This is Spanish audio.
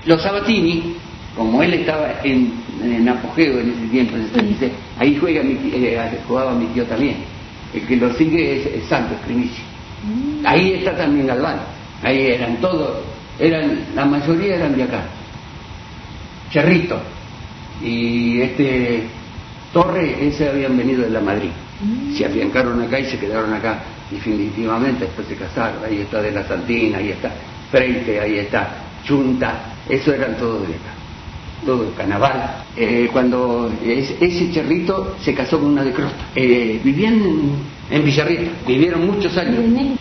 Los Sabatini, como él estaba en apogeo en ese tiempo, ahí jugaba mi tío también. El que lo sigue es Santos Crimici. Ahí está también Galván. Ahí eran todos, la mayoría eran de acá. Cerrito y Torre, ese habían venido de la Madrid. Se afiancaron acá y se quedaron acá definitivamente, después se casaron. Ahí está De la Santina, ahí está Freite, ahí está Chunta, eso eran todos de acá, todo el Carnaval. Cuando ese Cerrito se casó con una de Crosta, vivían en Villarrieta, vivieron muchos años.